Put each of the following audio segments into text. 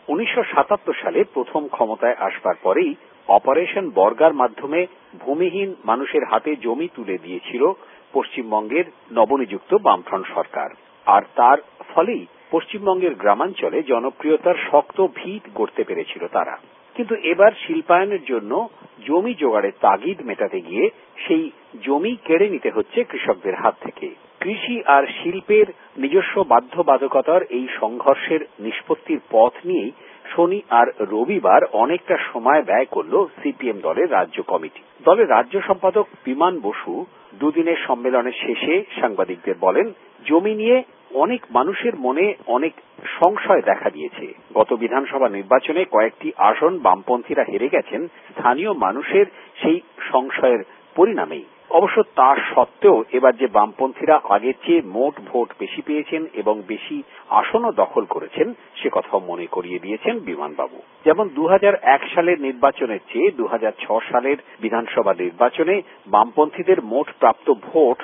1977 সালে প্রথম ক্ষমতায় আসবার পরেই অপারেশন বর্গার মাধ্যমে ভূমিহীন মানুষের হাতে জমি তুলে দিয়েছিল পশ্চিমবঙ্গের নবনিযুক্ত বামফ্রন্ট সরকার। আর তার ফলেই পশ্চিমবঙ্গের গ্রামাঞ্চলে জনপ্রিয়তার শক্ত ভিত গড়তে পেরেছিল তারা। কিন্তু এবার শিল্পায়নের জন্য জমি জোগাড়ের তাগিদ মেটাতে গিয়ে সেই জমি কেড়ে নিতে হচ্ছে কৃষকদের হাত থেকে। কৃষি আর শিল্পের নিজস্ব বাধ্যবাধকতার এই সংঘর্ষের নিষ্পত্তির পথ নিয়েই শনি আর রবিবার অনেকটা সময় ব্যয় করল সিপিএম দলের রাজ্য কমিটি। দলের রাজ্য সম্পাদক বিমান বসু দুদিনের সম্মেলনের শেষে সাংবাদিকদের বলেন, জমি নিয়ে অনেক মানুষের মনে অনেক সংশয় দেখা দিয়েছে। গত বিধানসভা নির্বাচনে কয়েকটি আসন বামপন্থীরা হেরে গেছেন স্থানীয় মানুষের সেই সংশয়ের পরিণামেই। অবশ্য তা সত্ত্বেও এবার যে বামপন্থীরা আগের চেয়ে মোট ভোট বেশি পেয়েছেন এবং বেশি আসনও দখল করেছেন সে কথাও মনে করিয়ে দিয়েছেন বিমানবাবু। যেমন 2001 সালের নির্বাচনের চেয়ে 2006 সালের বিধানসভা নির্বাচনে বামপন্থীদের মোট প্রাপ্ত ভোট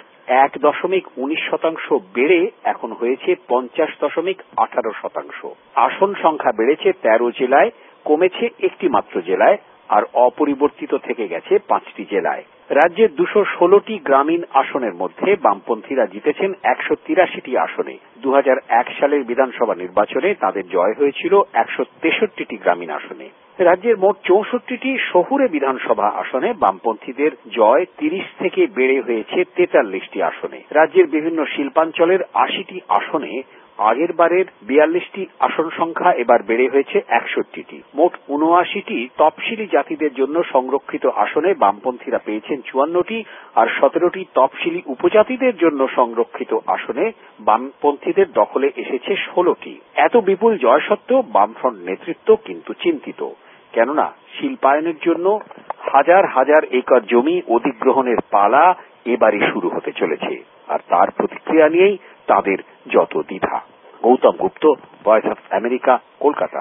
1.19% বেড়ে এখন হয়েছে 50.18%। আসন সংখ্যা বেড়েছে 13 জেলায়, কমেছে একটি মাত্র জেলায়, আর অপরিবর্তিত থেকে গেছে 5টি জেলায়। রাজ্যের 216টি গ্রামীণ আসনের মধ্যে বামপন্থীরা জিতেছেন 183টি আসনে। 2001 সালের বিধানসভা নির্বাচনে তাদের জয় হয়েছিল 163টি গ্রামীণ আসনে। রাজ্যের মোট 64টি শহুরে বিধানসভা আসনে বামপন্থীদের জয় 30 থেকে বেড়ে হয়েছে 43টি আসনে। রাজ্যের বিভিন্ন শিল্পাঞ্চলের 80টি আসনে আগের বারের 42টি আসন সংখ্যা এবার বেড়ে হয়েছে 61টি। মোট 79টি তফসিলি জাতিদের জন্য সংরক্ষিত আসনে বামপন্থীরা পেয়েছেন 54টি, আর 17টি তফসিলি উপজাতিদের জন্য সংরক্ষিত আসনে বামপন্থীদের দখলে এসেছে 16টি। এত বিপুল জয় সত্ত্বেও বামফ্রন্ট নেতৃত্ব কিন্তু চিন্তিত। কেননা শিল্পায়নের জন্য হাজার হাজার একর জমি অধিগ্রহণের পালা এবারই শুরু হতে চলেছে, আর তার প্রতিক্রিয়া নিয়েই তাদের যত দ্বিধা। Gautam Gupta, voice of America, Kolkata.